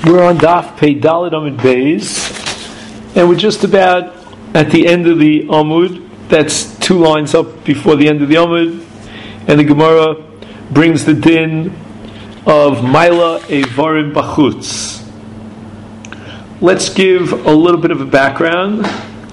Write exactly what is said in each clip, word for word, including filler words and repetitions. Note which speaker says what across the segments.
Speaker 1: We're on Daf Pei Dalet Amud Beis, and we're just about at the end of the Amud. That's two lines up before the end of the Amud, and the Gemara brings the din of Maila Eivarim Bachutz. Let's give a little bit of a background.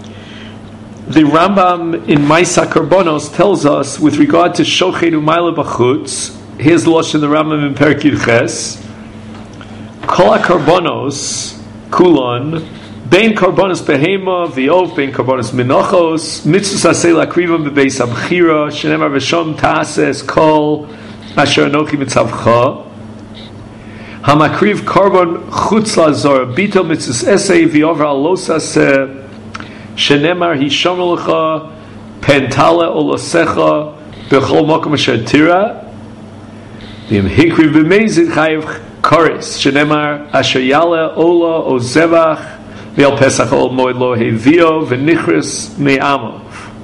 Speaker 1: The Rambam in Maisa Karbonos tells us with regard to Shochet U'Maila Bachutz. Here's the Lashon the Rambam in Perek Yud Ches. Kol HaKarbonos Kulon Bein Karbonos Behema V'Ov Bein Karbonos Minochos Mitzvus Aseh Lakrivam B'Beis Abchira Shenemar V'Shom Ta'ases Kol Asher Anochi Mitzavcha Hamakriv Karbon Chutz Lazor Bito Mitzvus Eseh V'Over Alos Aseh Shenemar Hishom Lecha Pentale Olosecha B'Chol Mokom Asher Tira V'Im Hikriv B'Meizid Chayiv Koris Shenemar Asher Yale Ola O Zevach V'El Pesach Ol Moed Lo Hevio V'Nichris Me'amov,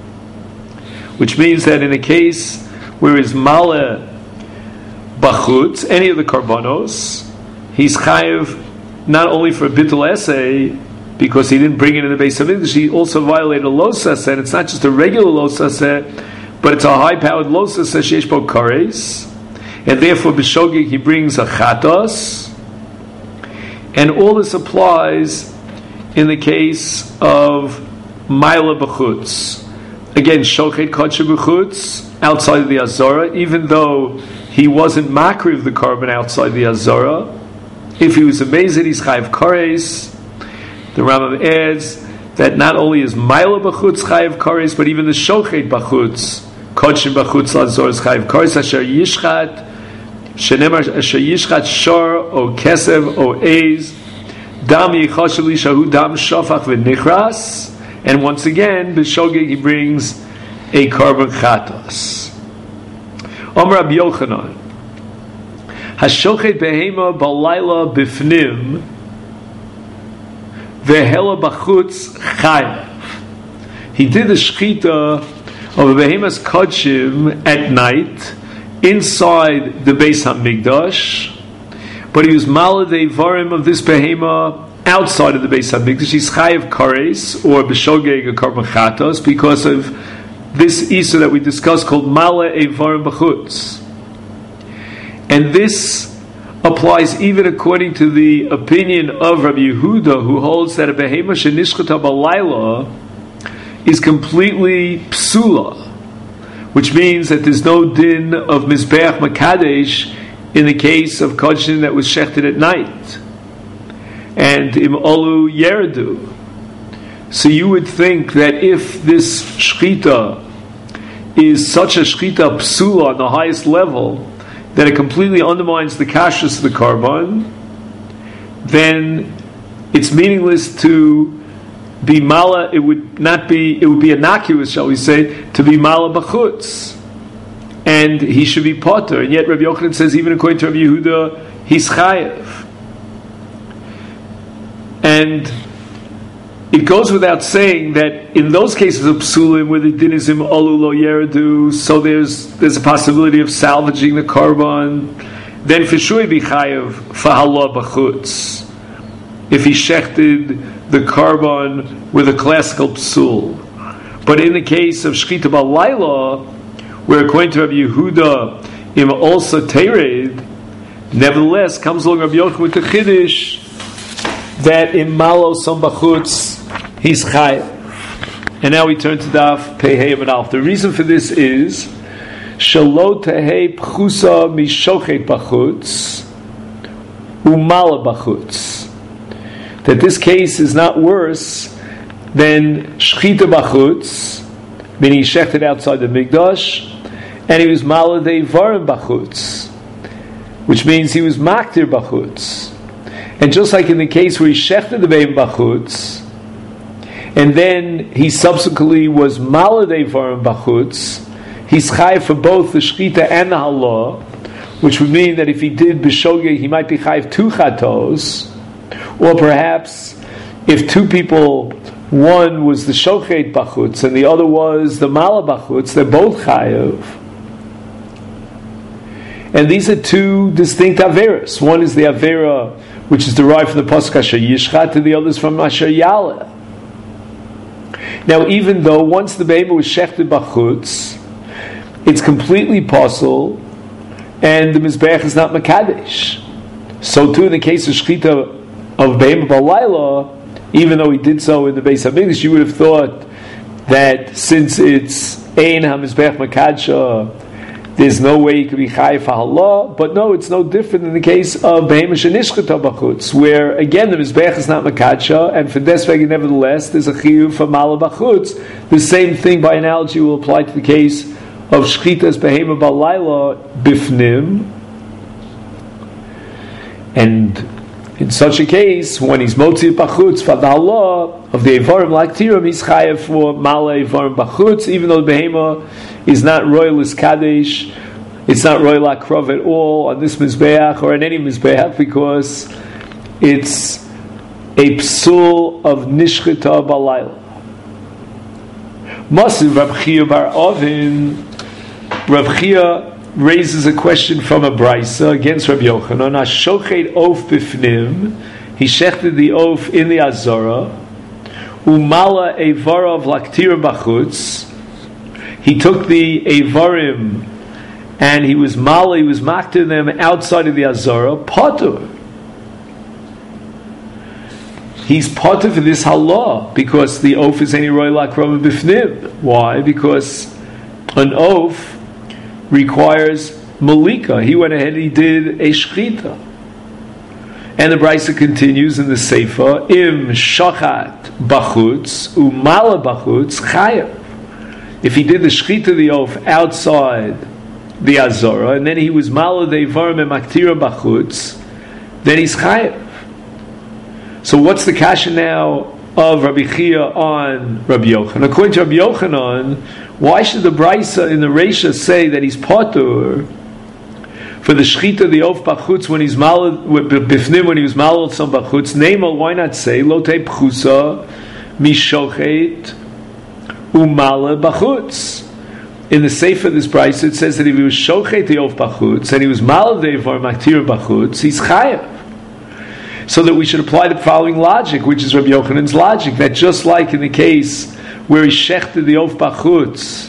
Speaker 1: which means that in a case where is Male Bachutz, any of the Karbonos, he's Chayiv not only for a Bittul Essay because he didn't bring it in the base of English, he also violated a Los Aseh, and it's not just a regular Los Aseh, but it's a high-powered Los Aseh Sheish Bo Koris. And therefore, b'shogeg he brings a chatos, and all this applies in the case of Maila b'chutz. Again, shochet kodshe b'chutz outside of the azora, even though he wasn't makriv the carbon outside the azora. If he was amazed, he's chayiv kares. The Rambam adds that not only is Maila b'chutz chayiv kares, but even the shochet b'chutz kodshe b'chutz lazor is chayiv kares asher yishchat. Shenemar asher yishchat shor o kesev o eiz dam yichashav li shahu dam shofach v'nichras, and once again b'shogeg he brings a carbon chatos. Omer Rabbi Yochanan hashochet behema balayla bifnim vehela bachutz chayav. He did the shchita of a behemoth's kodshim at night inside the Beis HaMikdash, but he was maladei varim of this behema outside of the Beis HaMikdash. He's chayiv kares or b'shogeg a carbon chatos because of this issa that we discussed called mala eivarim b'chutz, and this applies even according to the opinion of Rabbi Yehuda, who holds that a behema shenishchata balayla is completely psula, which means that there's no din of Mizbeach Makadesh in the case of Kodshin that was shechted at night. And Im Olu Yerdu. So you would think that if this Shchita is such a Shchita Psula on the highest level, that it completely undermines the kashrus of the Karban, then it's meaningless to be mala. It would not be. It would be innocuous, shall we say, to be mala b'chutz, and he should be potter. And yet, Rabbi Yochanan says, even according to Rabbi Yehuda, he's chayev. And it goes without saying that in those cases of psulim, where the din is im olu lo yeredu, so there's there's a possibility of salvaging the karban, then for sure he'd be chayev for halah b'chutz if he shechted the carbon with a classical psul. But in the case of shchita balayla, where according to Rabbi Yehuda im also tered, nevertheless comes along Rabbi Yochanan with the chiddush that im malo som bachutz he's chayav. And now we turn to daf pei hey and alf. The reason for this is shelo tehei pchusa mishochet bachutz umala bachutz, that this case is not worse than shchita bachutz, meaning he shechted outside the Mikdash, and he was maladei varim bachutz, which means he was maktir bachutz. And just like in the case where he shechted the beim bachutz, and then he subsequently was maladei varim bachutz, he's chayiv for both the shchita and the halah, which would mean that if he did b'shogeg, he might be chayiv two chatos. Or perhaps, if two people, one was the shochet bachutz and the other was the mala bachutz, they're both chayav. And these are two distinct averas. One is the avera which is derived from the pasuk Asher Yishchat, and the others from Asher Yaleh. Now, even though once the behemoth was shechted b'chutz, it's completely possible, and the mizbeach is not makadesh. So too in the case of shechita of behemoth b'layla, even though he did so in the Beis Hamikdash, you would have thought that since it's ein hamizbeach makadsha, there's no way he could be chayiv ha'Allah. But no, it's no different in the case of behemoth shenishchata b'chutz, where again the mizbeach is not makadsha, and for desvegen nevertheless there's a chiyuv for mala b'chutz. The same thing by analogy will apply to the case of shchitas behemoth b'layla bifnim, and in such a case, when he's motzi b'chutz for the Allah of the evarim like tiram, he's chayev for mala evarim b'chutz, even though the behemoth is not royal is kadesh, it's not royal akrav at all on this mizbeach or on any mizbeach, because it's a psul of nishchita b'layla. Masiv Rav Chia bar Ovin, Rav Chia raises a question from a brisa against Rabbi Yochanan. Ashochet of bifnim, he shechted the oaf in the azara, umala evara of laktir b'chutz. He took the evarim and he was mala, he was maktir them outside of the azara. Potter, he's potter for this halah because the oaf is any roy lakrova bifnim. Why? Because an oaf requires malika. He went ahead and he did a shchita. And the brisa continues in the Sefer, im shachat bachutz umala bachutz chayav. If he did the shchita of the oaf outside the azara, and then he was mala the evarim and maktira bachutz, then he's chayav. So what's the kasha now of Rabbi Chia on Rabbi Yochanan? According to Rabbi Yochanan, why should the brisa in the Reisha say that he's patur for the shchita of the oaf bachutz when he's malad bifnim, when he was malad some bachutz? Neimal, why not say lo te pchusa mishochet umala bachutz? In the sefer of this brisa it says that if he was shochet the oaf bachutz and he was malad the evar maktir bachutz, he's chayav. So that we should apply the following logic, which is Rabbi Yochanan's logic, that just like in the case where he shechted the oaf bachutz,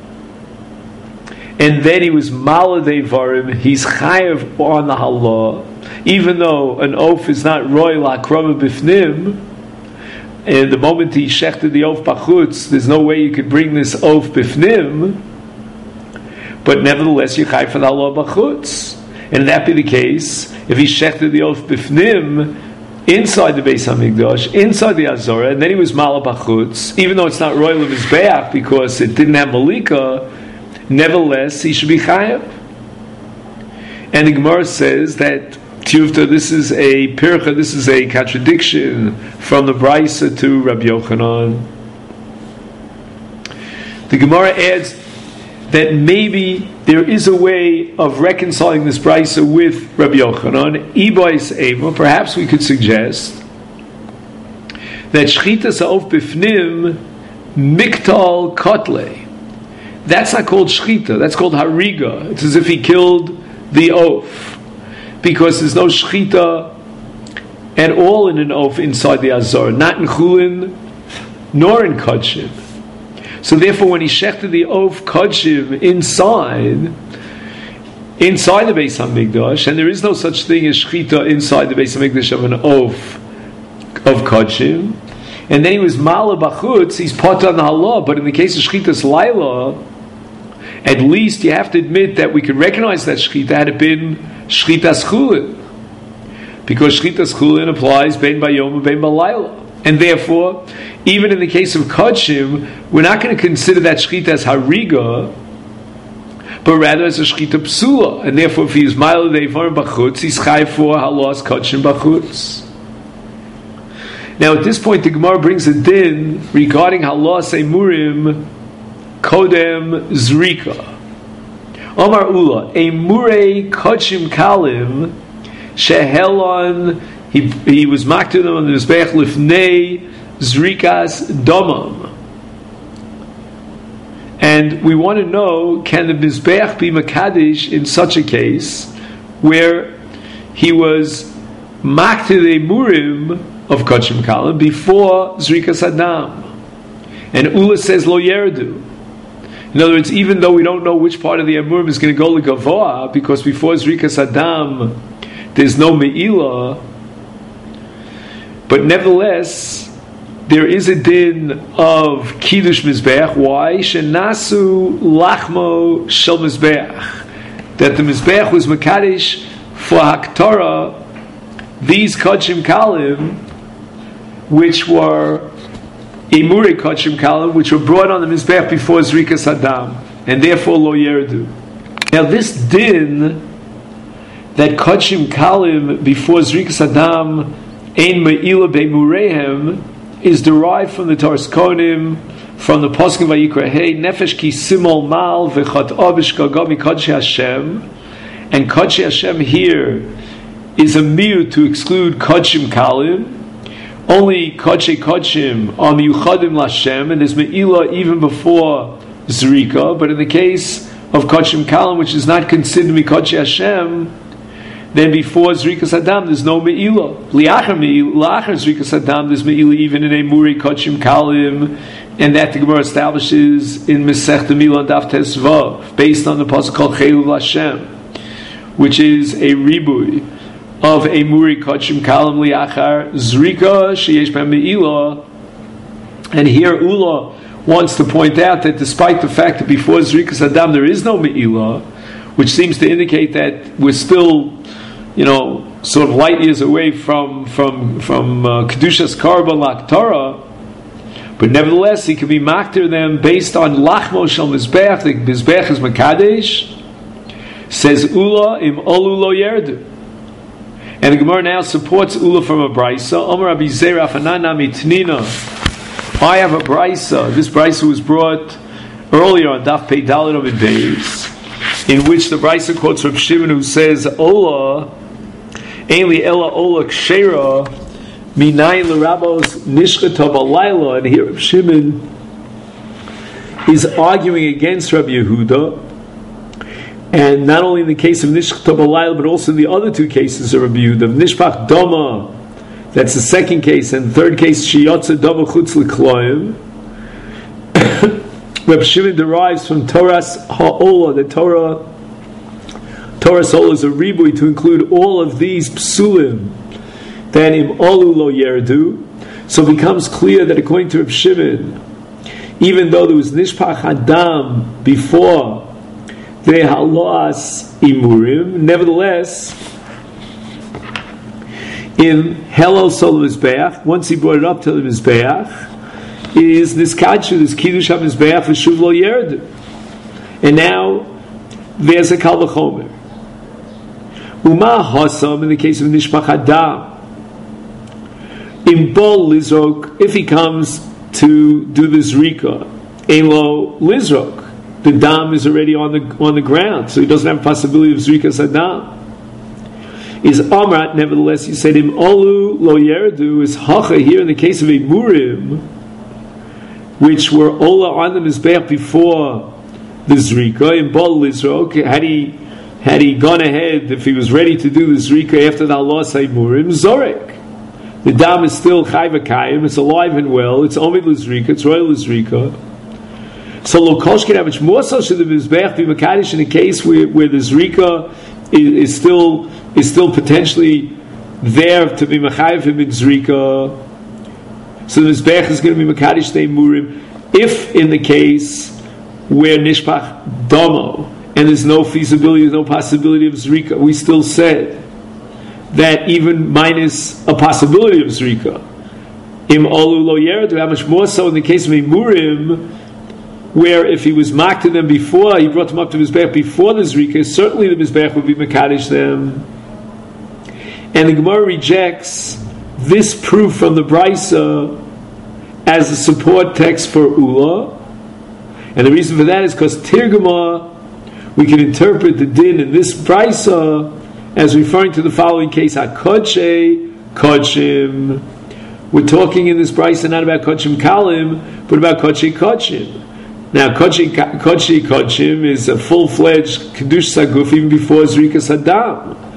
Speaker 1: and then he was malad evarim, he's chayav on the halah, even though an oaf is not royal akrava bifnim, and the moment he shechted the oaf bachutz, there's no way you could bring this oaf bifnim, but nevertheless you're chayav for the halah bachutz. And if that be the case, if he shechted the oaf bifnim inside the Beis Hamikdash, inside the Azorah, and then he was mala bachutz, even though it's not royal of his be'ach because it didn't have malika, nevertheless he should be chayav. And the Gemara says that Tiyuvta, this is a pircha, this is a contradiction from the brisa to Rabbi Yochanan. The Gemara adds that maybe there is a way of reconciling this brisa with Rabbi Yochanan. Ibais Eva, perhaps we could suggest that shchitas ha'of bifnim miktal kotle. That's not called shchita, that's called hariga. It's as if he killed the oaf, because there's no shchita at all in an oaf inside the azar, not in chulin nor in kodshim. So therefore, when he shechted the oaf kodshim inside, inside the Beis Hamikdash, and there is no such thing as shchita inside the Beis Hamikdash of an oaf of kodshim, and then he was mala bachutz, he's pot on the halah. But in the case of shchitas laila, at least you have to admit that we could recognize that shchita had it been shchitas chulin, because shchitas chulin applies bein bayom and bein balayla. And therefore, even in the case of kodshim, we're not going to consider that shchita as hariga, but rather as a shchita psula. And therefore, if he is ma'al de'evarim bachutz, he's chayv for halas kodshim bachutz. Now, at this point, the Gemara brings a din regarding halas emurim kodem zrika. Omar Ula, emurei kodshim kalim shehelon. He, he was maktir them on the mizbeach lifnei zrikas domam. And we want to know, can the mizbeach be makadish in such a case where he was maktir the murim of Kodshim Kalim before Zrikas Hadam. And Ula says lo yerdu. In other words, even though we don't know which part of the Amurim is going to go to Gavoa, because before Zrikas Hadam there's no Me'ilah, but nevertheless there is a din of Kiddush Mizbeach. Why? Shenasu lachmo shel Mizbeach. That the Mizbeach was Mekadesh for Haktorah these Kodshim Kalim, which were Imuri Kodshim Kalim, which were brought on the Mizbeach before Zrikas Hadam, and therefore Lo Yerdu. Now this din, that Kodshim Kalim before Zrikas Hadam Ein Me'ilah Be'murehem, is derived from the Toras Kohanim, from the Poskim Vayikra Hey, Nefesh ki simol mal v'chat abish gagami Kodshei Hashem, and Kodshei Hashem here is a miut to exclude Kodshim Kalim. Only Kodshei Kodshim are miyuchadim l'Hashem, and there's Me'ilah even before Zrika. But in the case of Kodshim Kalim, which is not considered to be Kodshei Hashem, then before Zrikas Hadam there's no Me'ilah. Li'achar Zrikas Hadam there's Me'ilah even in a Muri Kodshim Kalim, and that the Gemara establishes in Masechta Milah Daf Tesvav, based on the pasuk called Chelu l'Hashem, which is a ribui of a Muri Kodshim Kalim Li'achar Zrika Sheyesh B'hem Me'ilah. And here Ula wants to point out that despite the fact that before Zrikas Hadam there is no Me'ilah, which seems to indicate that we're still, you know, sort of light years away from from from uh, Kedushas Karban L'Haktorah, but nevertheless he can be makter them based on Lachmo Shel Mizbeach. The Mizbeach is Makadesh. Says Ula im Olu Lo Yerdu. And the Gemara now supports Ula from a Brisa. Omer Rabbi Zera Fanana Mitnina. I have a Brisa. This Brisa was brought earlier on Daf Pei Dalet Amud Beis, in which the Brisa quotes Reb Shimon, who says, Ola, Eili Ela Ola Kshera, Minayin L'Rabos Nishchata B'Layla. And here Reb Shimon is arguing against Rabbi Yehuda, and not only in the case of Nishchata B'Layla, but also in the other two cases of Rabbi Yehuda. Nishpach Doma, that's the second case, and the third case, Shiyotze Doma Chutz L'Kloim. Reb Shimon derives from Toras Ha'ola, the Torah Toras Ha'ola is a ribui to include all of these psulim, then im olu lo yerdu. So it becomes clear that according to Reb Shimon, even though there was nishpach hadam before the halas imurim, nevertheless in Helel Sol Mizbeach, once he brought it up to the Mizbeach, is this kadshu, this kiddush hamizbeach v'shuv lo yerd, and now there's a kal v'chomer. Uma hasam in the case of nishpach hadam, in bol lizrok, if he comes to do the zrika, ein lo lizrok, the dam is already on the on the ground, so he doesn't have a possibility of zrikas hadam. Is amrat, nevertheless, you said im olu lo yerdu, is hacha here in the case of a murim, which were Ola on the Mizbeach before the Zrika, in Bol Lizrok. Had he had he gone ahead, if he was ready to do the Zrika after the Allah Saimurim, Zorek. The Dam is still Chai V'Kayim, it's alive and well, it's Omid Lizrika, it's Royal Lizrika. So Lokoshkin, how much more so should the Mizbeach be Makadish in a case where, where the Zrika is, is still is still potentially there to be Machayev in Zrika? So the Mizbeach is going to be Makadish Nei Murim, if in the case where Nishpach Domo, and there's no feasibility, there's no possibility of Zrika, we still said that even minus a possibility of Zrika, Im Olu Lo Yeredu, how much more so in the case of a Murim, where if he was mocked to them before, he brought them up to Mizbeach before the Zrika, certainly the Mizbeach would be Makadish them. And the Gemara rejects this proof from the Brisa as a support text for Ula, and the reason for that is because Tirguma, we can interpret the din in this Brisa as referring to the following case: HaKodshei Kodshim. We're talking in this Brisa not about Kodshim Kalim, but about Kodshei Kodshim. Now, Kodshei Kodshei Kodshim is a full-fledged Kedush Saguf even before Zrikas Hadam.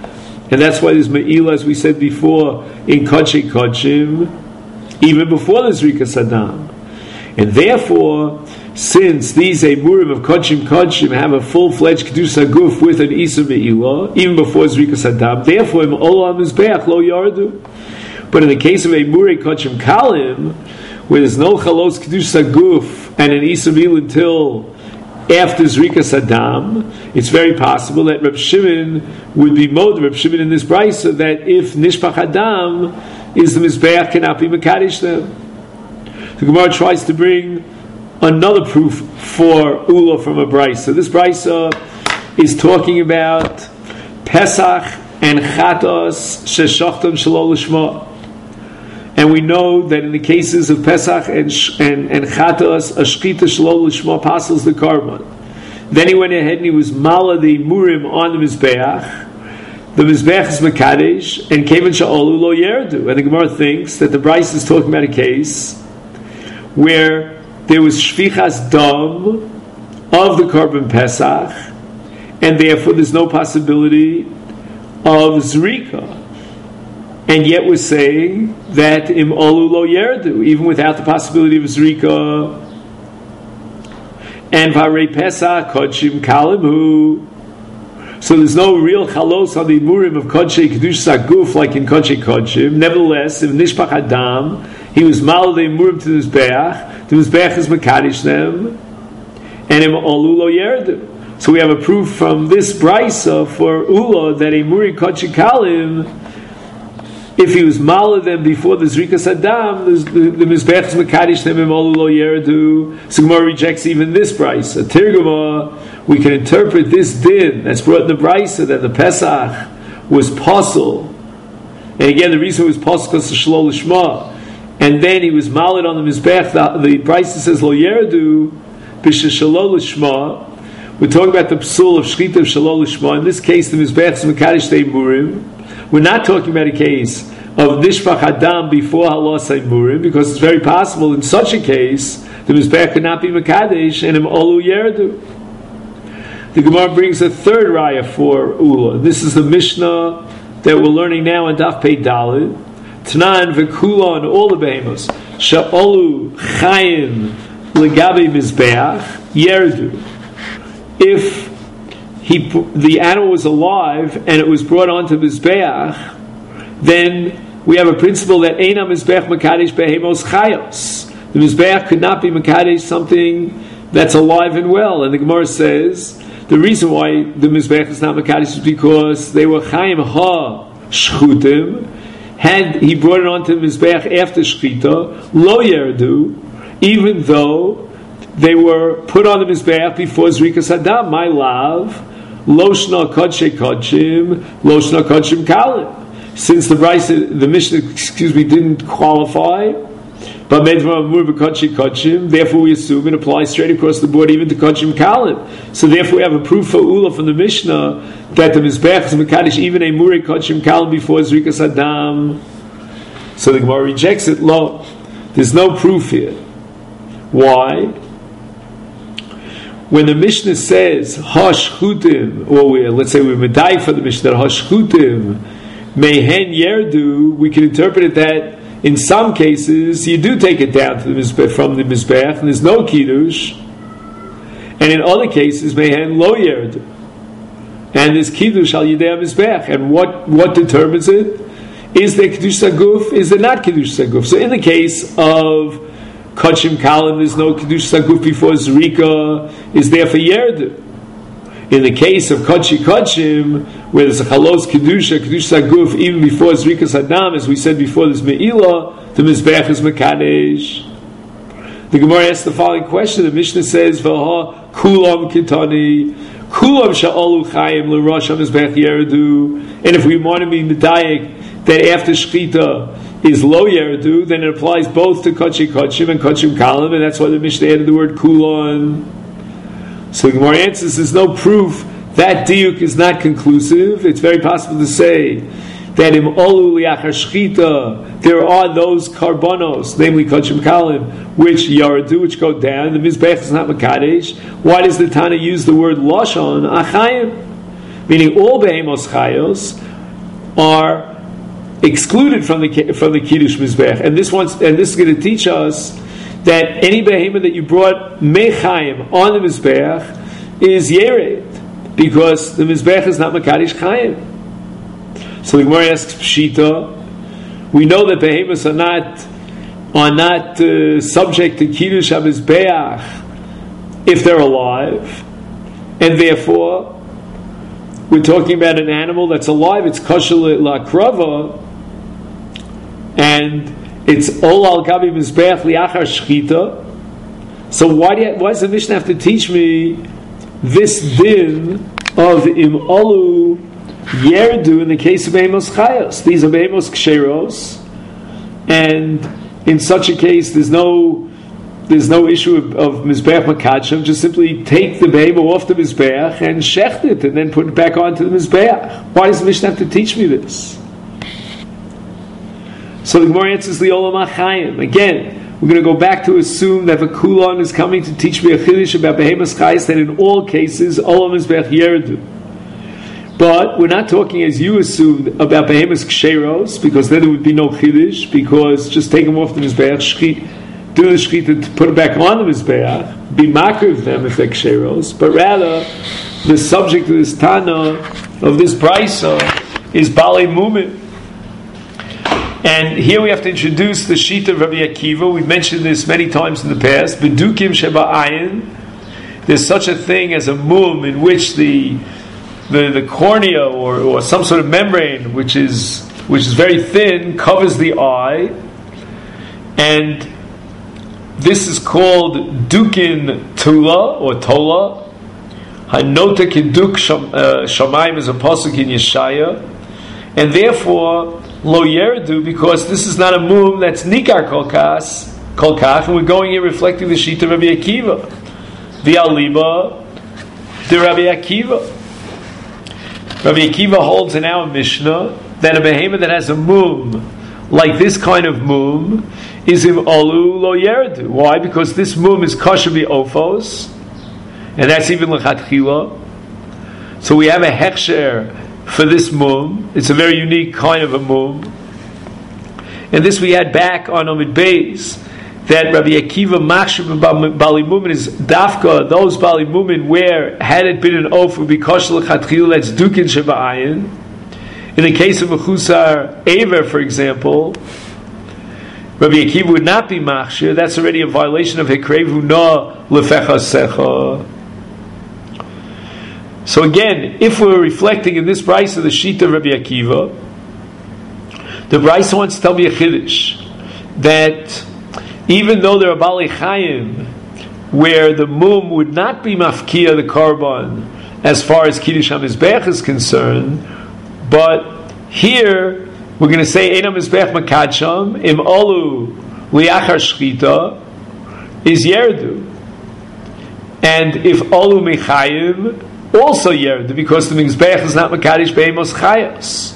Speaker 1: And that's why there's Me'ila, as we said before, in Kodshei Kodshim, even before the Zrikas Hadam. And therefore, since these Emurim of Kodshim Kodshim have a full-fledged Kedusha Guf with an Isa Me'ila, even before Zrikas Hadam, therefore, Im Olam Mizbeach Lo Yardu. But in the case of Emurei Kodshim Kalim, where there's no Chalos Kedusha Guf and an Isa Me'ila until after Zrikas Hadam, it's very possible that Reb Shimon would be mod Reb Shimon in this brisa that if Nishpach Hadam is the Mizbeach cannot be Mekadesh them. The Gemara tries to bring another proof for Ula from a brisa. This brisa is talking about Pesach and Chatos Sheshachtam Shelo Lishma. And we know that in the cases of Pesach and and, and Chatos, a Shchita Shelo Lishma passes the Karban. Then he went ahead and he was Mala the Murim on the Mizbeach. The Mizbeach is Mekadesh, and Kevan Sha'olu Lo Yerdu. And the Gemara thinks that the Bryce is talking about a case where there was Shvichas Dam of the Karban Pesach, and therefore there's no possibility of Zrika. And yet we're saying that Im Olu Lo Yerdu, even without the possibility of Zrika. And Varei Pesach Kodshim Kalimu. So there's no real chalos on the Murim of Kodshei Kedush Saguf like in Kodshei Kodshim. Nevertheless, if Nishpach Adam, he was mal the Murim to the Mizbeach, the Mizbeach is Mekadesh them, and Im Olu Lo Yerdu. So we have a proof from this brisa for Ula that a Muri Kodshei Kalim, if he was mal them before the Zrikas Adam, the, the, the Mizbeach is Mekadesh them, Im Olu Lo Yerdu. So Gemara rejects even this brisa. Tirguma, we can interpret this din that's brought in the brisa that the Pesach was posel, and again the reason it was posel because of Shelo Lishma, and then he was maled on the Mizbech. The, the brisa says Lo Yerdu b'she Shelo Lishma. We're talking about the psul of Shchita of Shelo Lishma. In this case, the Mizbech is Mekadesh Tei Murim. We're not talking about a case of Nishpach Adam before Halas Murim, because it's very possible in such a case the Mizbech could not be Mekadesh and Im Olu Yerdu. The Gemara brings a third raya for Ula. This is the Mishnah that we're learning now on Daf Pei Daled. Tanan v'kula on all the behemoths. Sha'olu chayim legabe mizbeach yerdu. If he, the animal was alive and it was brought onto mizbeach, then we have a principle that eina mizbeach mekadesh behemos chayos. The mizbeach could not be mekadesh something that's alive and well. And the Gemara says the reason why the Mizbeach is not Mekadesh is because they were Chaim Ha Shchutim. Had he brought it onto the Mizbeach after Shchita, Lo Yerdu, even though they were put on the Mizbeach before Zrikas Hadam, my love, Lo Shna Kodshei Kodshim, Lo Shna Kodshim Kalim. Since the Brisa, the Mishnah, excuse me, didn't qualify, but therefore we assume it applies straight across the board even to Kodshim Kalim. So therefore we have a proof for Ula from the Mishnah that the Mizbech is Mekadesh even a Muri Kodshim Kalim before Zrikas Hadam. So the Gemara rejects it. Lo, there's no proof here. Why? When the Mishnah says Hashchutim, or we, let's say we're Medai for the Mishnah that Hashchutim Mehen Yerdu, we can interpret it that in some cases, you do take it down to the mizbech, from the Mizbech, and there's no Kiddush. And in other cases, Mehen Lo Yerd. And there's Kiddush al Yidei Mizbech. And what, what determines it? Is there Kiddush Saguf? Is there not Kiddush Saguf? So in the case of Kodshim Kalim, there's no Kiddush Saguf before Zrika, is there for Yerd. In the case of Kodshi Kodshim, where there's a Chalos Kedusha, Kedusha Saguf, even before Zrikas Hadam, as we said before, there's Me'ila, the Mizbech is Mekadesh. The Gemara asks the following question. The Mishnah says, V'ha kulam kitani, kulam sha'olu chayim l'rosh ha-Mizbech yerdu. And if we want to be medayik that after Shchita is lo yerdu, then it applies both to Kodshi Kodshim and Kodshim Kalim, and that's why the Mishnah added the word kulam. So the Gemara answers, there's no proof that diuk is not conclusive. It's very possible to say that im olu liachar shchita, there are those karbonos, namely Kodshim Kalim, which yardu, which go down. The Mizbech is not Mekadesh. Why does the Tana use the word lashon achayim? Meaning all behemos chayos, are excluded from the from the Kiddush Mizbech. And this one's, and this is going to teach us that any behemoth that you brought Mechayim on the Mizbech is Yered, because the Mizbech is not Makadish Chayim. So the Gemara asks Pshita, we know that behemoths are not are not uh, subject to Kiddush HaMizbeach if they're alive, and therefore we're talking about an animal that's alive. It's kosher la'krava, and it's ol al gabi mizbeach liachar shchita. So why do you, why does the Mishnah have to teach me this din of im olu yerdu in the case of behemos chayos? These are behemos ksheros, and in such a case, there's no there's no issue of, of mizbeach makachim. Just simply take the behemoth off the mizbeach and shecht it, and then put it back onto the mizbeach. Why does the Mishnah have to teach me this? So the Gemara answers the olam hachayim. Again, we're going to go back to assume that the kulon is coming to teach me a chiddush about behemoth chayis, that in all cases olam mizbeach yerdu. But we're not talking, as you assumed, about behemoths ksheros, because then it would be no chiddush, because just take them off the mizbeach, shchit, do the shchita to put it back on the mizbeach, be makriv them if they're ksheros, but rather the subject of this tana, of this brisa, is balei mumin. And here we have to introduce the shita of Rabbi Akiva. We've mentioned this many times in the past. Bedukim sheba ayin. There's such a thing as a mum in which the The, the cornea or, or some sort of membrane which is which is very thin covers the eye, and this is called dukin tula or tola. Hanota kiduk shamayim is a pasuk in Yeshaya, and therefore lo yerdu, because this is not a mum that's nikar kolkas kolkach, and we're going here reflecting the shita of Rabbi Akiva, the aliba, the Rabbi Akiva. Rabbi Akiva holds in our Mishnah that a behemoth that has a mum, like this kind of mum, is im olu lo yerdu. Why? Because this mum is kosher bi'ofos, and that's even l'chatchila. So we have a hechsher for this mum. It's a very unique kind of a mum. And this we had back on Omid Beis, that Rabbi Akiva machshav bali mumin is dafka, those bali mumin where had it been an oaf would be kosher l'chatchila, that's dukin sheba'ayin. In the case of a chusar aver, for example, Rabbi Akiva would not be machshav. That's already a violation of hekrevu na lefecha secha. So again, if we're reflecting in this brisa the shita of Rabbi Akiva, the brisa wants to tell me a chiddush that even though there are Bali Chayim where the mum would not be mafkia the korban as far as Kiddush HaMizbech is concerned, but here we're going to say Ein HaMizbech Makadsham Im Olu Liachar Shchita is Yerdu, and if Olu Mechayim also Yerdu, because the Mizbech is not Makadish Be'emos Chayos.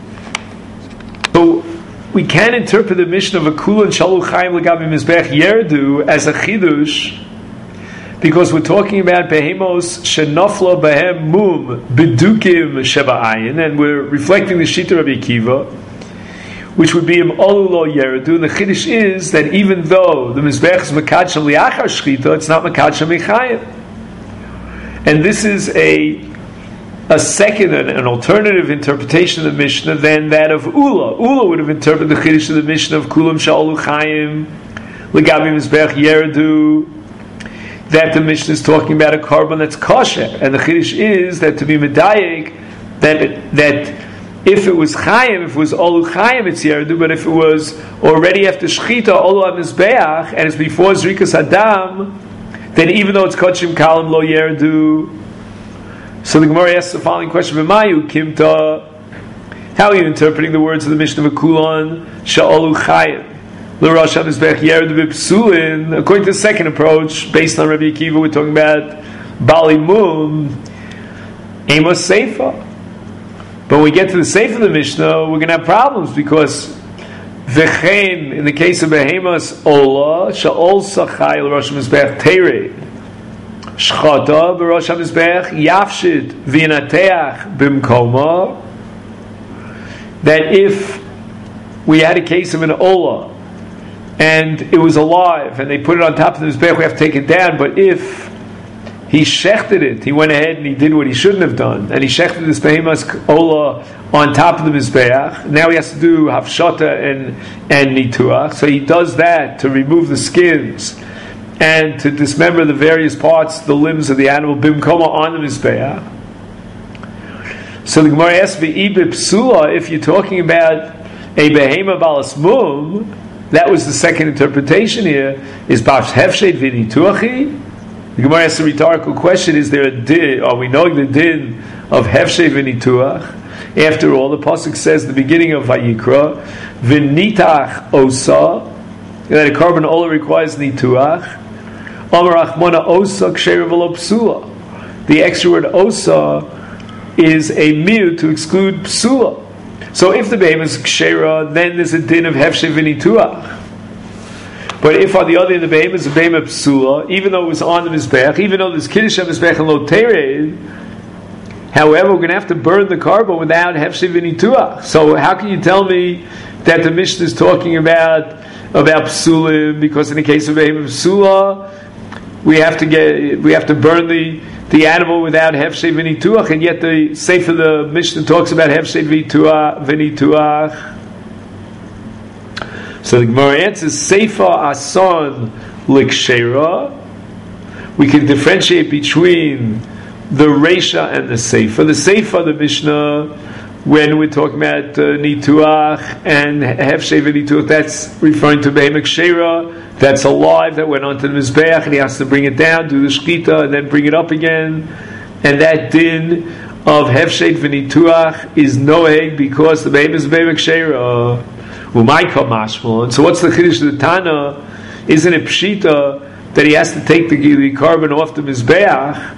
Speaker 1: So we can interpret the mission of a kulan shalu chayim legabi mizbech yerdu as a chidush, because we're talking about behemos shenofla behem mum bedukim sheba'ayin, and we're reflecting the shita of Rabbi Akiva, which would be im olu lo yerdu. And the chidush is that even though the mizbech is makadsham liachar shchita, it's not makadsham mechayim, and this is a a second, an, an alternative interpretation of the Mishnah than that of Ula. Ula would have interpreted the Chiddush of the Mishnah of Kulam Sha'olu Chaim Legabi Mizbech Yerdu, that the Mishnah is talking about a korban that's kosher, and the Chiddush is that to be medayik, that that if it was Chaim, if it was Olu Chaim, it's Yerdu, but if it was already after Shchita Olu Mizbeach and it's before Zrikas Adam, then even though it's Kodshim Kalim Lo Yerdu. So the Gemara asks the following question: B'mayu kimta? How are you interpreting the words of the Mishnah of Kulon Sha'olu Chayim L'Rosh HaMizbech Yered V'Psulin? According to the second approach, based on Rabbi Akiva, we're talking about Bali Mum Amos Seifa. But when we get to the Seifa of the Mishnah, we're going to have problems, because V'chein, in the case of Behemas Ola Sha'ol Sachai L'Rosh HaMizbech Tered Shchata b'Rosh HaMizbech Yafshit V'Yinateach B'Mkoma. that if we had a case of an ola and it was alive and they put it on top of the mizbeach, we have to take it down. But if he shechted it, he went ahead and he did what he shouldn't have done, and he shechted this behemoth's ola on top of the mizbeach. Now he has to do hafshata and and nituach. So he does that to remove the skins and to dismember the various parts, the limbs of the animal, bimkoma on the mizbeach. So the Gemara asks, "V'ibe psula." If you're talking about a behema balas mum, that was the second interpretation here. Is bavsh hefshed v'nituachi? The Gemara asks a rhetorical question: is there a din? Are we knowing the din of hefshed v'nituach? After all, the pasuk says the beginning of Vayikra, v'nitach osa, that a carbon ola requires nituach. Amar Achmona osa ksheira v'lo psula. The extra word osa is a miut to exclude psula. So if the behem is ksheira, then there's a din of hefshed v'nituach. But if on the other hand the behem is a behem of psula, even though it was on the mizbeach, even though there's kiddush on mizbeach and lo tered, however, we're going to have to burn the carbon without hefshed v'nituach. So how can you tell me that the Mishnah is talking about about psulim? Because in the case of behem of psula, we have to get we have to burn the the animal without hefshed v'nituach, and yet the Sefer the Mishnah talks about hefshed v'nituach. So the Gemara answers, Sefer ason l'ksheira. We can differentiate between the Reisha and the Sefer. The Sefer, the Mishnah, when we're talking about uh, nituach and hefshed v'nituach, that's referring to behema ksheira. That's alive, that went onto the mizbeach, and he has to bring it down, do the shkita, and then bring it up again. And that din of hefshed v'nituach is noeg because the behema is behema ksheira. Umayka mashmal. And so what's the chiddush of the Tana? Isn't it pshita that he has to take the, the carbon off the mizbeach?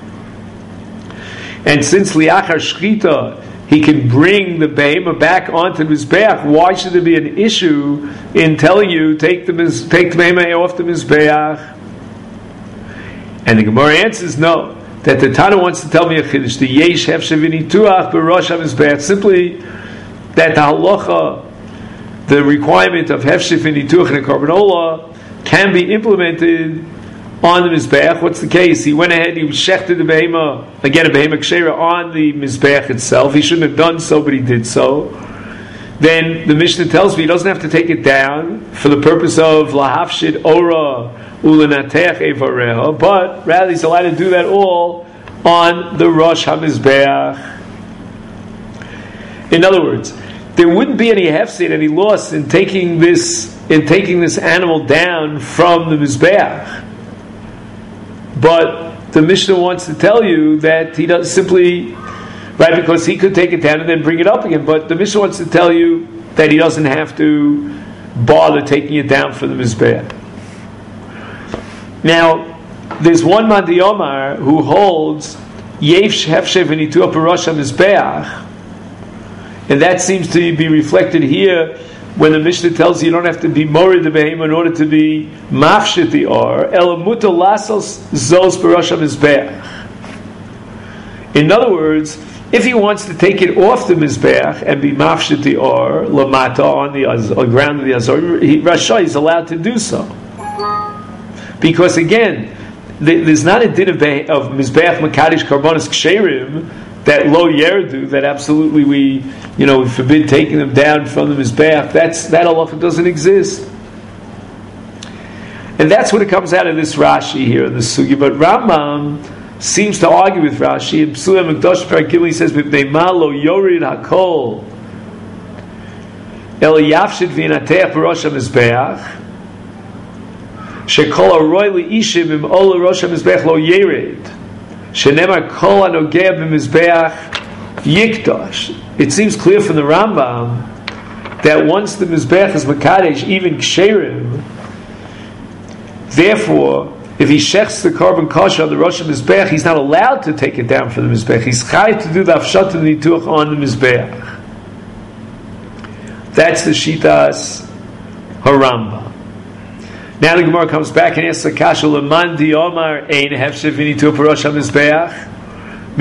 Speaker 1: And since liachar shkita he can bring the behema back onto the mizbeach, why should there be an issue in telling you take the take the behema off the mizbeach? And the Gemara answers no. That the Tana wants to tell me a chiddush. The yesh hefshed v'nituach b'rosh hamizbeach. Simply that the halacha, the requirement of hefshed v'nituach and a carbon can be implemented on the mizbeach. What's the case? He went ahead, he shechted the behema, again a behema ksheira, on the mizbeach itself. He shouldn't have done so, but he did so. Then the Mishnah tells me he doesn't have to take it down for the purpose of lahafshid ora ulenatech evareha, but rather he's allowed to do that all on the rosh hamizbeach. In other words, there wouldn't be any hefsed, any loss in taking this in taking this animal down from the mizbeach. But the Mishnah wants to tell you that he does simply, right, because he could take it down and then bring it up again. But the Mishnah wants to tell you that he doesn't have to bother taking it down for the mizbeach. Now, there's one Mandi Omar who holds yesh hefshed v'nituach b'rosh hamizbeach. And that seems to be reflected here when the Mishnah tells you you don't have to be morid the behema in order to be mafshit the or elamuta lasos zos b'rosh hamizbeach. In other words, if he wants to take it off the mizbeach and be mafshit the or lamata on the az- on ground of the azor, he, Rasha is allowed to do so. Because again, th- there's not a din of, be- of mizbeach makadish karbonis ksherim that lo yerdu, that absolutely we, you know, we forbid taking them down from the mizbeach. That's that halacha doesn't exist, and that's what it comes out of this Rashi here in the sugi. But Rambam seems to argue with Rashi. In Psulim Mikdash Perek Gimel he says, "B'nei ma lo yorid hakol el yafshid v'inateach b'rosh hamizbeach shekol aroy liishim im ol rosh hamizbeach lo yerid." Shenemar kol anogea b'mizbeach yikdash. It seems clear from the Rambam that once the mizbeach is makadesh, even ksherim, therefore, if he shechs the carbon kasha on the rosh mizbeach, he's not allowed to take it down for the mizbeach. He's chayav to do the afshat and nituach on the mizbeach. That's the shitas haramba. Now the Gemara comes back and asks the kasha leman di omar ein hefshed v'nituach b'rosh hamizbeach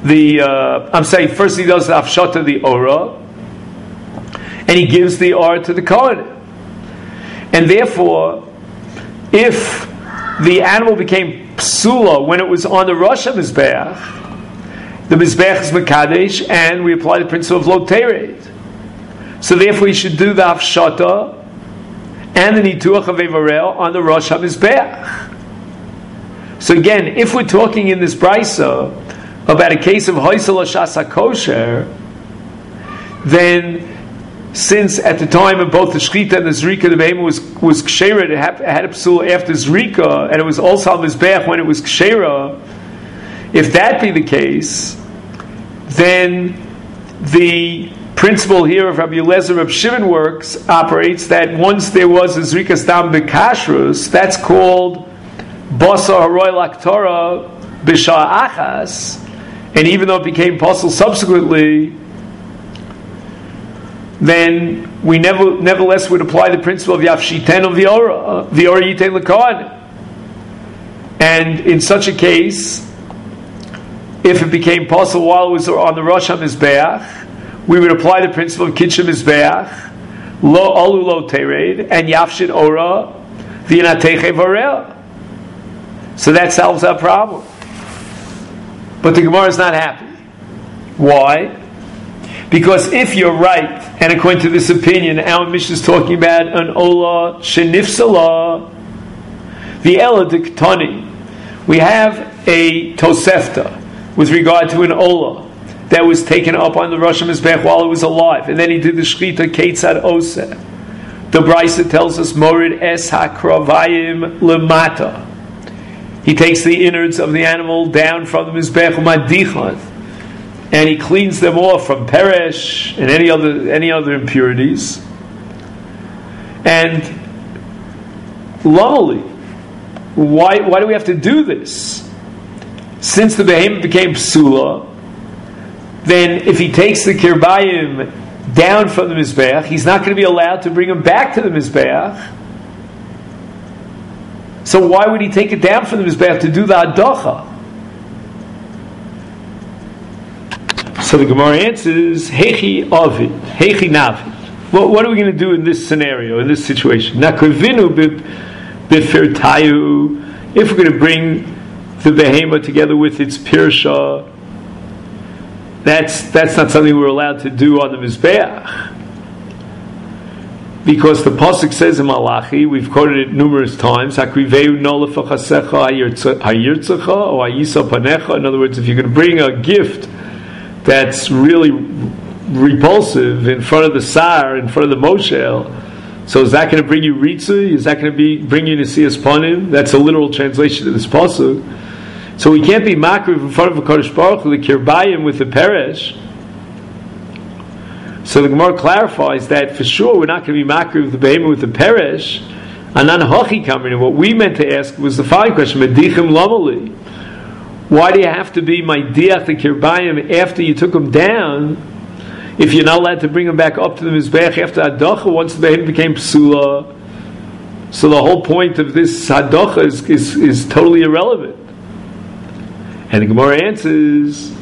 Speaker 1: the uh, I'm saying first he does the afshata, the ora, and he gives the ora to the kohen, and therefore, if the animal became psula when it was on the Rosh HaMizbeach, the Mizbeach is Mekadesh, and we apply the principle of lo tered. So therefore, you should do the afshata and the nituach of Evarel on the Rosh HaMizbeach. So again, if we're talking in this brisa about a case of hoysel shasa kosher, then since at the time of both the shchita and the zrika, the behemoth was was ksheira, it had, it had a psul after zrika, and it was also al mizbeach when it was ksheira. If that be the case, then the principle here of Rabbi Eliezer Reb Shimon works operates that once there was a zrika stam bekashrus, that's called basar haroy laktora b'shah achas, and even though it became possible subsequently, then we never, nevertheless would apply the principle of yafshiten of the ora, the ora yiten l'kohen. And in such a case, if it became possible while it was on the Rosh HaMizbeach, we would apply the principle of Kidsha Mizbeach, lo alu lo tered, and yafshin ora, the yinateche varel. So that solves our problem. But the Gemara is not happy. Why? Because if you're right, and according to this opinion, our Mishnah is talking about an ola shenifsala, the ela diktani. We have a tosefta with regard to an ola that was taken up on the Rosh HaMizbeach while it was alive, and then he did the shchita ketzad oseh. The Brisa tells us morid es hakravayim lemata. He takes the innards of the animal down from the Mizbeach umadichan, and he cleans them off from peresh and any other any other impurities. And lowly, why why do we have to do this? Since the behemoth became psula, then if he takes the kirbayim down from the Mizbeach, he's not going to be allowed to bring them back to the Mizbeach. So why would he take it down from the Mizbeach to do the hadacha? So the Gemara answers, Hechi Ovid, Hechi Navid. What, what are we going to do in this scenario, in this situation? Nakavinu b'firtayu. If we're going to bring the behemoth together with its pirsha, that's that's not something we're allowed to do on the Mizbeach. Because the pasuk says in Malachi, we've quoted it numerous times, Hakriveu no lefachasecha hayirtzecha or hayisa panecha. In other words, if you're going to bring a gift that's really repulsive in front of the Sar, in front of the Moshel, so is that going to bring you Ritzu? Is that going to be bring you Nesias Panim? That's a literal translation of this pasuk. So we can't be makriv in front of a Kodesh Baruch Hu, the kirbayim with the peresh. So the Gemara clarifies that for sure we're not going to be makriv the behemoth with the peresh. Anan hachi coming in. What we meant to ask was the following question: Medichem lamali. Why do you have to be my diach the kirbayim after you took them down, if you're not allowed to bring them back up to the Mizbeach after hadacha once the behemoth became psula? So the whole point of this hadacha is, is, is totally irrelevant. And the Gemara answers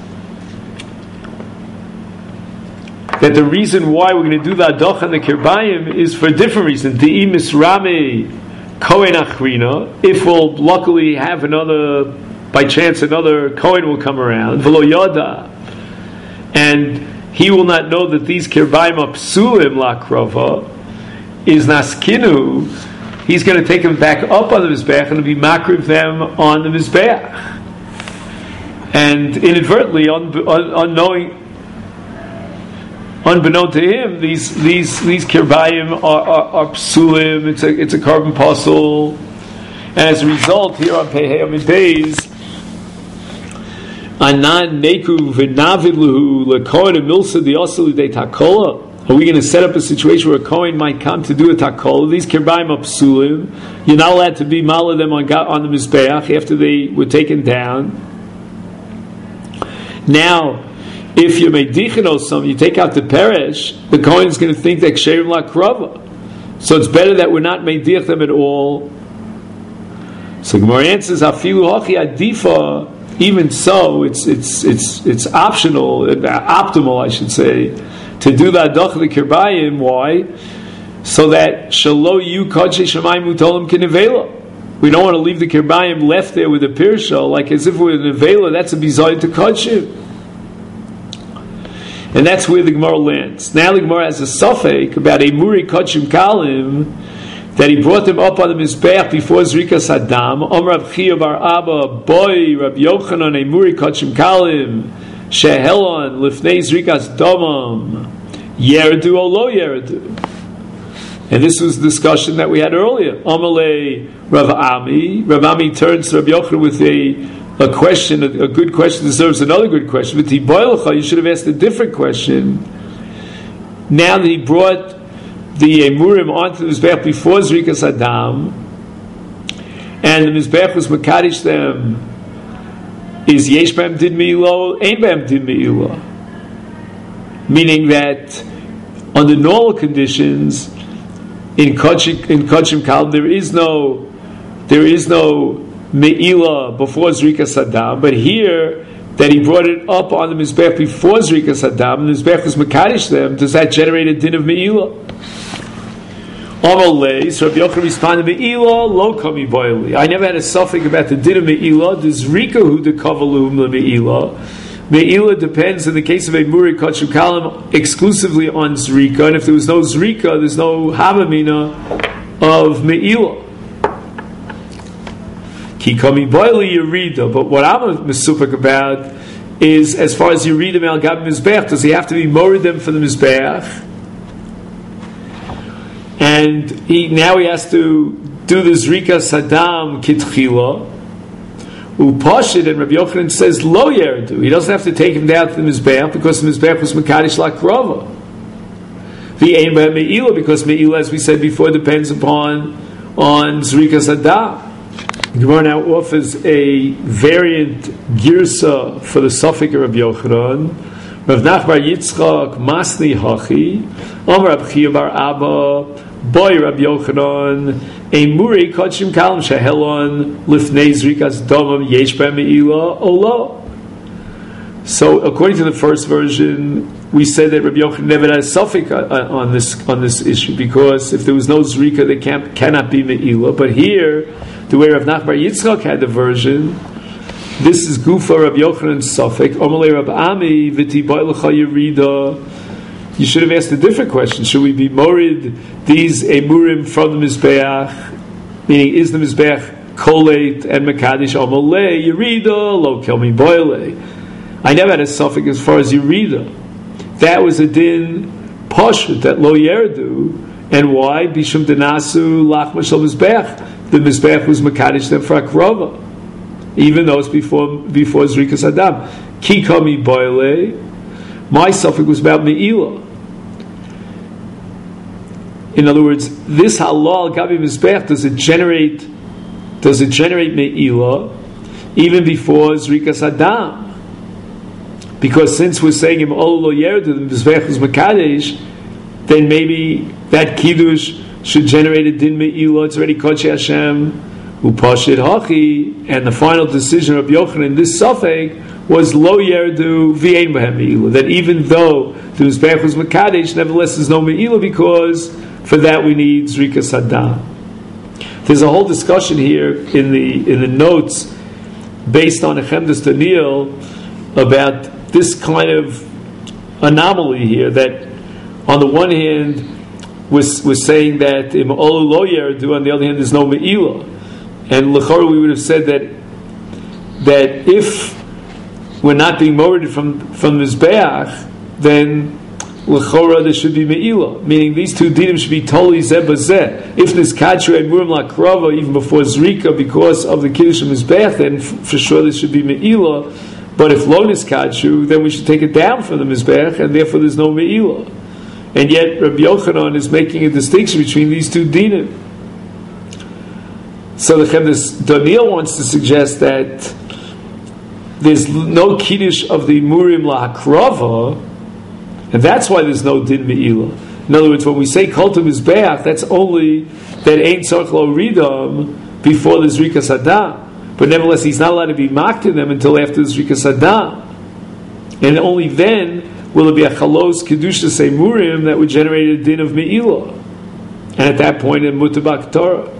Speaker 1: that the reason why we're going to do the hadacha and the kirbayim is for a different reason. Di'i misrami kohen achrina. If we'll luckily have another, by chance another kohen will come around, v'lo yada, and he will not know that these kirbayim are psulim lakrova, is naskinu. He's going to take them back up on the Mizbeach and be makriv them on the Mizbeach. And inadvertently, un, un, unknowing, unbeknown to him, these these these kirbayim are, are, are psulim. It's a it's a carbon puzzle, and as a result, here on Pehei Amid Beis, anan neku v'navidluhu lekohen emilsa dioselu de takola. Are we going to set up a situation where a kohen might come to do a takola? These kirbayim are psulim. You're not allowed to be mala them on on the Mizbeach after they were taken down. Now, if you make dichinosam, you take out the peresh, the Kohen is going to think that ksherim lakrava. So it's better that we're not made dich them at all. So Gemara answers, afilu hachi adifa even so, it's it's it's it's optional, optimal, I should say, to do the Adach the Kirbayim. Why? So that Shalo Yu Kodshei Shamayim Utolim Kinevela. We don't want to leave the Kirbayim left there with a Pirsha, like as if we were in Nevela. That's a Bizayin to Kodshim. And that's where the Gemara lands. Now the Gemara has a suffix about a Muri Kodshim Kalim, that he brought them up on the Mizbeach before Zrikas Hadam. Om Rab Chia Bar Abba, Boy, Rab Yochanan, a Muri Kodshim Kalim, Shehelon, Lifnei Zrikas Domam, Yerdu o Lo Yerdu. And this was the discussion that we had earlier. Amalei Rav Ami. Rav Ami turns to Rabbi Yochanan with a, a question, a, a good question deserves another good question. But Tiboilecha, you should have asked a different question. Now that he brought the Emurim onto the Mizbeach before Zrikas Adam, and the Mizbeach was Makadish them, is Yesh Bam Din Me'ilo, Ein Bam Din Me'ilo. Meaning that under normal conditions, In Kodshim, in Kodshim Kalim, there is no, there is no Me'ila before Zrikas Hadam, but here, that he brought it up on the Mizbech before Zrikas Hadam, and the Mizbech was Makadish them, does that generate a din of Me'ila? Amalei, so Rabbi Yochanan responded, Me'ila, lo kami boili. I never had a suffix about the din of Me'ila, does Rika hu de kavalum le Me'ila. Me'ila depends, in the case of a Muri Kodshim Kalim, exclusively on Zrika, and if there was no Zrika, there's no Havamina of Me'ila. Ki kami boili Yerida, but what I'm mesupik about is, as far as Yerida Me'al Gab Mizbeach, does he have to be morid them for the Mizbeach? And he now he has to do the Zrika Saddam Kitchila, Upashid, and Rabbi Yochanan says Lo Yerdu. He doesn't have to take him down to the Mizbeach because the Mizbeach was Makadish Lakrova. The Ein B'Hem Me'ila, because Me'ila, as we said before, depends upon on Zrika Saddam. Gemara now offers a variant girsa for the suffix of Rabbi Yochanan. Rav Nach Bar Yitzchak Masni Hachi Om Rab Chia Bar Abba Boy Rabbi Yochanan a Muri Kodshim Kalim Shehelon Lifnei Zrikas Domam Yesh B'Hem Me'ila Olo. So according to the first version, we said that Rabbi Yochanan never had a suffix on this on this issue, because if there was no Zrika, there can't, cannot be Me'ila. But here, the way Rav Nach Bar Yitzchak had the version, this is Gufa Rabbi Yochanan's suffix. Omalei Rab Ami V'ti Ba'ilcha Yerida. You should have asked a different question. Should we be morid these emurim from the Mizbeach? Meaning, is the Mizbeach kolate and Makadish Omalei Yerida Lo Kelmi Boile? I never had a suffix as far as Yerida. That was a din Pashut, that Lo Yerdu. And why? Bishum Denasu Lachma Shal Mizbeach. The Mizbeach was Makadish them for Akrova, even though it's before before Zrikas Adam. Ki Kami Boile. My suffix was about Me'ila. In other words, this halal gabi mizbech, does it generate does it generate Me'ila even before Zrikas Adam? Because since we're saying im ol lo yerdu, the mizbech was Makadesh, then maybe that kiddush should generate a din Me'ila. It's already Kodshei Hashem upashid hachi, and the final decision of Yochanan in this suffix was Lo Yerdu V'Ein B'Hem Me'ila, that even though the Mizbeach was Makadesh, nevertheless there's no Me'ila, because for that we need Zrikas Hadam. There's a whole discussion here in the in the notes based on Echemdas Daniel about this kind of anomaly here, that on the one hand was was saying that Im Olu Lo Yerdu, on the other hand there's no Me'ila. And L'chora we would have said that that if we're not being morided from from Mizbeach, then L'chora there should be Me'ila, meaning these two dinim should be totally zeh b'zeh. If this Kadru and Murim Lakrova even before Zrika because of the Kiddush of Mizbeach, then f- for sure there should be Me'ila. But if lo niskadru, then we should take it down from the Mizbeach, and therefore there's no Me'ila. And yet Rabbi Yochanan is making a distinction between these two dinim. So the Chemdes Daniel wants to suggest that there's no kiddush of the Murim Lahakrava, and that's why there's no din Me'ila. In other words, when we say Kol to Mizbeach, that's only that Ein Tzarech Lo Ridam before the Zrikas Hadam. but nevertheless he's not allowed to be mocked to them until after the Zrikas Hadam. And only then will it be a chalos kedusha seimurim that would generate a din of me'ilah. And at that point, in mutabak Torah.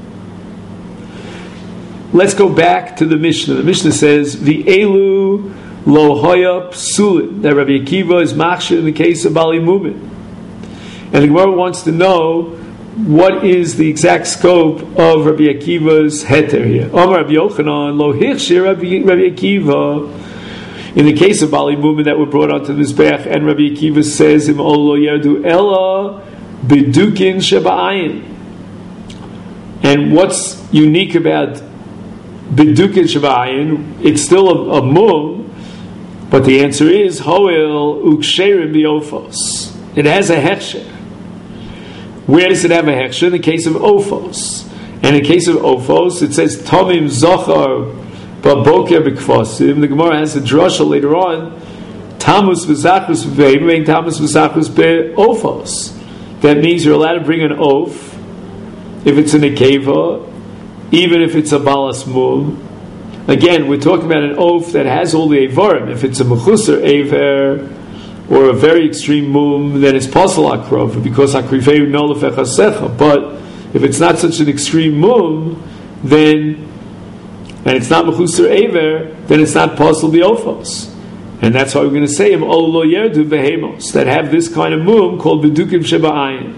Speaker 1: Let's go back to the Mishnah. The Mishnah says, "V'elu lo hoya psulin," that Rabbi Akiva is machshir in the case of Bali Mumin. And the Gemara wants to know what is the exact scope of Rabbi Akiva's heter here. Omar Rabbi Yochanan lo hichshir Rabbi Akiva. In the case of Bali Mumin that were brought onto the Mizbeach, and Rabbi Akiva says, "Im ol lo yerdu ella bedukin shaba'ayin." And what's unique about bedukin shaba'ayin? It's still a, a mum, but the answer is hoel uksherim biofos. It has a hechsher. Where does it have a hechsher? In the case of ofos. And in the case of ofos, it says tomim zochar b'boker b'kfosim. The Gemara has a drasha later on. Tamus v'zachrus v'veim, tamus v'zachrus be'ofos. That means you're allowed to bring an oaf if it's in a keva, even if it's a balas mum. Again, we're talking about an oaf that has all the avarim. If it's a mechusar aver or a very extreme mum, then it's pasal akrov because akriveu no lefechasecha. But if it's not such an extreme mum, then and it's not mechusar aver, then it's not pasal biofos. And that's why we're going to say im ol lo yerdu behemos that have this kind of mum called bedukim sheba'ayin.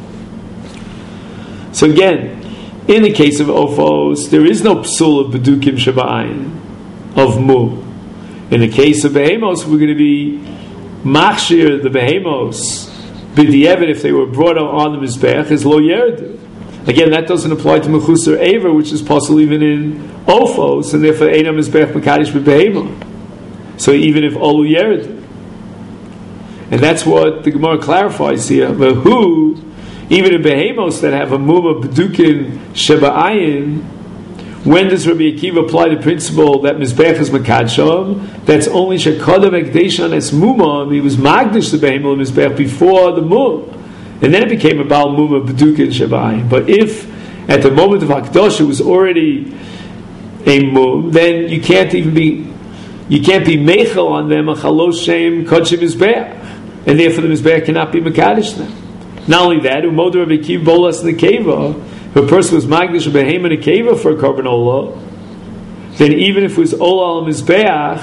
Speaker 1: So again, in the case of ofos, there is no psul of bedukim sheba'ayin of mum. In the case of behemos, we're going to be machshir the behemos b'di'evet if they were brought on the mizbeach is lo yerdu. Again, that doesn't apply to mechusar aver, which is possible even in ofos, and therefore einam mizbeach mekadosh b'behema. So even if olu yered, and that's what the Gemara clarifies here. But who, even in behemos that have a muma bedukin sheba'ayin, when does Rabbi Akiva apply the principle that mizbech is makadsham? That's only shekadam ekdeshan es muma. He was magdish the behemel mizbech before the mum, and then it became a bal muma bedukin sheba'ayin. But if at the moment of hakdosh it was already a mum, then you can't even be You can't be meichel on them a chalos shem kodshim mizbeach, and therefore the mizbeach cannot be mekadosh them. Not only that, umoder Rabbi Akiva bolas in the keva. If a person was magdish behem in a keva for a korban olah, then even if it was olah al mizbeach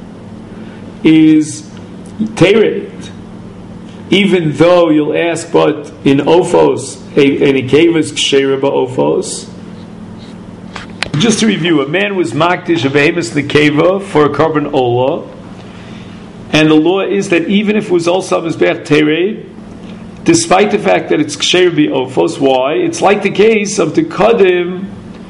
Speaker 1: is tered. Even though you'll ask, but in ofos, in a keva is ksheira ba'ofos. Just to review, a man was makdish a behemoth nekeva for a korban olah, and the law is that even if it was also mizbeach tered, despite the fact that it's ksher bi'ofos, why? It's like the case of the kadim,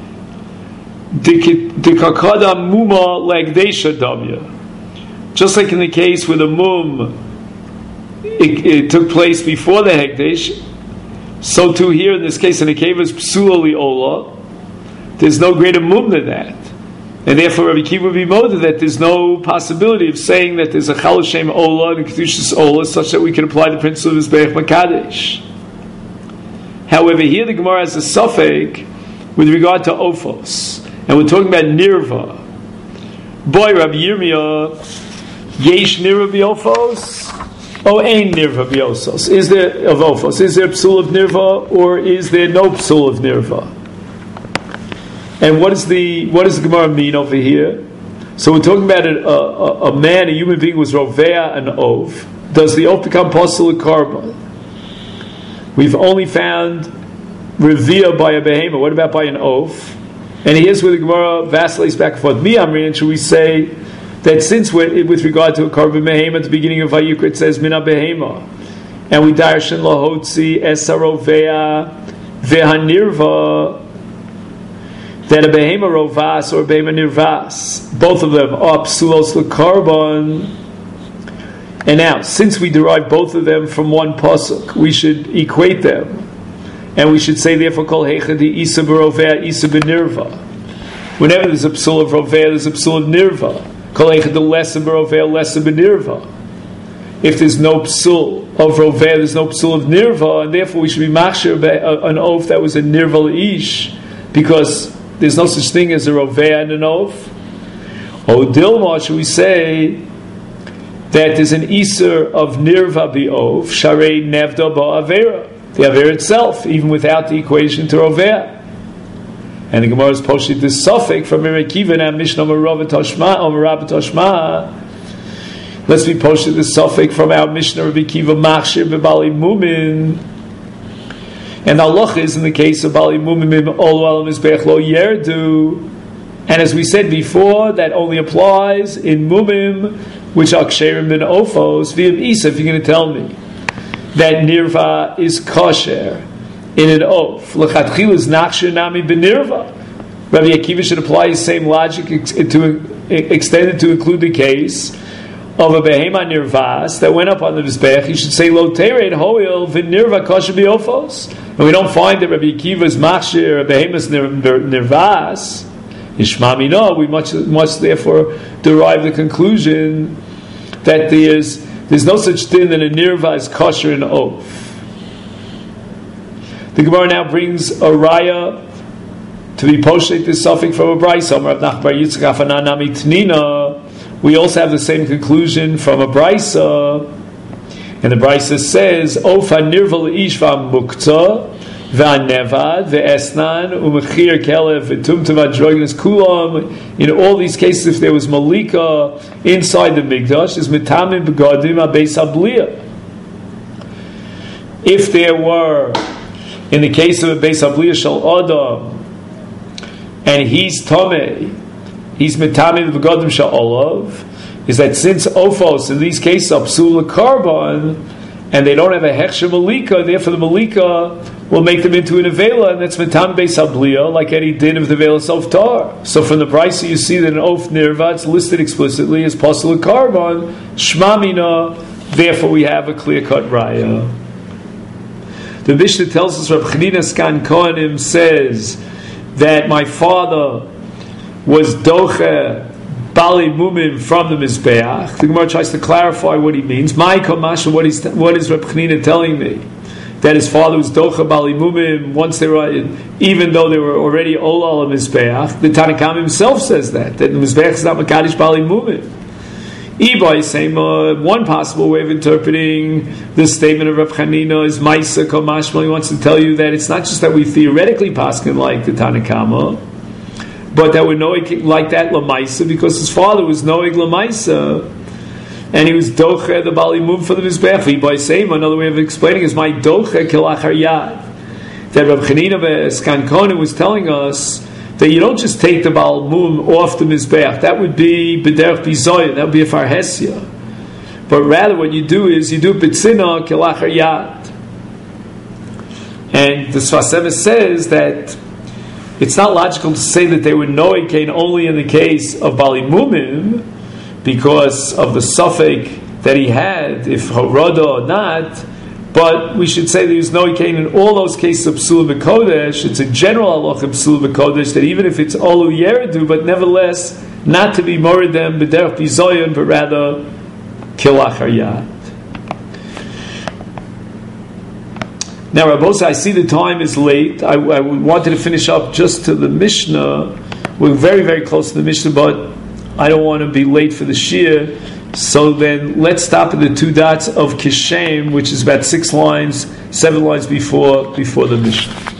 Speaker 1: the kakadam muma lagdesha damya. Just like in the case where the mum it, it took place before the hekdesh, so too here in this case in the cave is psula li'olah. There's no greater mum than that. And therefore Rabbi Akiva would be molded that there's no possibility of saying that there's a chal shem olah and a kedushas olah such that we can apply the principle of Mizbeach Makadesh. However, here the Gemara has a suffix with regard to ofos. And we're talking about nirva. Boy, Rabbi Yirmiyah, yesh nirva biofos? Oh, ain nirva biosos. Is there, of ofos, is there psul of nirva or is there no psul of nirva? And what is the what does the Gemara mean over here? So we're talking about a, a, a man, a human being was rovea an oath. Does the oath become possible a korban? We've only found revia by a behemoth. What about by an oath? And here's where the Gemara vacillates back and forth. Mi amrin, should we say that since we're, with regard to a korban behemoth at the beginning of Vayikra it says mina behemoth, and we darshan lahotzi esa rovea vehanirva, that a behema rovas or a behema nirvas, both of them are psulos l'karban. And now, since we derive both of them from one pasuk, we should equate them, and we should say therefore kol heichadi isa b'rovea isa b'nirva. Whenever there's a psul of rovea, there's a psul of nirva. Kol heichadi lesa b'rovea lesa b'nirva. If there's no psul of rovea, there's no psul of nirva, and therefore we should be machshir an oath that was a nirva ish, because there's no such thing as a rovea and an oaf. O dilma, should we say that there's an iser of nirva bi'ov, sharei nevda ba'avera, the avera itself, even without the equation to rovea. And the Gemara is posted this suffix from Merekiva and Mishnah Merava Toshma, Omerab Toshma. Let's be posted this suffix from our Mishnah Rabbi Kiva Machshir B'Bali Mumin. And Allah is in the case of Bali Mumin Olu Al Mizbech Lo Yerdu. And as we said before, that only applies in Mumim, which are Ksherim bin Ofos. V'im Isa, if you're going to tell me that Nirva is kosher in an oath, L'chatchil is Nachshir Nami B'Nirva. Rabbi Akiva should apply his same logic ex- to extend it to include the case of a behema nirvas that went up on the mizbech. He should say Lo Tered Hoil V'Nirva Kosher B'Ofos. And we don't find that Rabbi Akiva's Machshir a behemoth's nirvas. Ishmamina, we much must therefore derive the conclusion that there's there's no such thing that a nirva is kosher in oath. The Gemara now brings a raya to be posted this suffix from a brayso. We also have the same conclusion from a brayso, and the brayso says, "Ofa nirva leishva mukta." V'anevad, v'esnan, u'mechir kelev, v'tumtum adroginus kulam. In all these cases, if there was malika inside the mikdash, is mitamim begadim abeis habliyah. If there were, in the case of a beis habliyah shel adam, and he's tomei, he's mitamim begadim shel olav, is that since ofos in these cases are psul karban, and they don't have a hechsher malika, therefore the malika will make them into an avela, and that's metam beis habliya, like any din of the vela softar. So from the price you see that an oath nirva, it's listed explicitly as pasul karban, shmamina, therefore we have a clear-cut raya. The Mishnah tells us, Reb Chanina Skan Kohanim says that my father was doche Bali Mumim from the Mizbeach. The Gemara tries to clarify what he means. My Kamasha, what is what is Reb Chanina telling me? That his father was Docha Bali Mumim once they were, even though they were already Olal al Mizbeach. The Tanakam himself says that that the Mizbeach is not Makadish Bali Mumim. Iba is saying uh, one possible way of interpreting this statement of Reb Chanina is Maisa Kamashma. He wants to tell you that it's not just that we theoretically paskin like the Tanakama, but that we're noig like that Lamaisa because his father was noig Lamaisa, and he was doche the Bali Mum for the Mizbech. By saying another way of explaining is my doche kilachar yad. That Reb Chanina Skan Kohanim was telling us that you don't just take the Bal Mum off the Mizbech. That would be b'derech bizoya. That would be a farhesia. But rather, what you do is you do bitzina kilachar yad. And the Sfas Emes says that it's not logical to say that they were noig kain only in the case of Bali Mumim, because of the suffix that he had, if Harada or not, but we should say that he was noig kain in all those cases of Psul B'Kodesh. It's a general halach of Psul B'Kodesh that even if it's Olu Yeredu, but nevertheless, not to be Moridem B'derech Bizoyan, but rather Kilachar Yad. Now, Rabbosa, I see the time is late. I, I wanted to finish up just to the Mishnah. We're very, very close to the Mishnah, but I don't want to be late for the Shir. So then, let's stop at the two dots of Kishem, which is about six lines, seven lines before before the Mishnah.